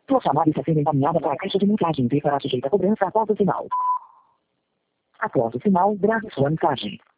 Sua chamada está sendo encaminhada para a caixa de mensagens e será sujeita a cobrança após o sinal. Após o sinal, grave sua mensagem.